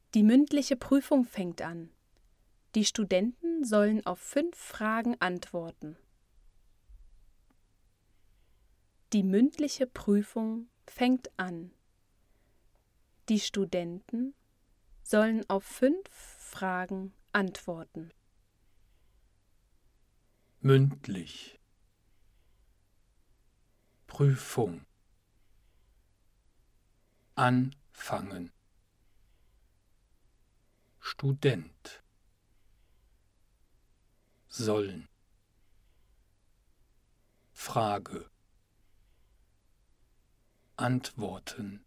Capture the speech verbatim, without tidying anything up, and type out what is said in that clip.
Die mündliche Prüfung fängt an. Die Studenten sollen auf fünf Fragen antworten. Die mündliche Prüfung fängt an. Die Studenten sollen auf fünf Fragen antworten. Mündlich. Prüfung. Anfangen. Student. Sollen. Frage. Antworten.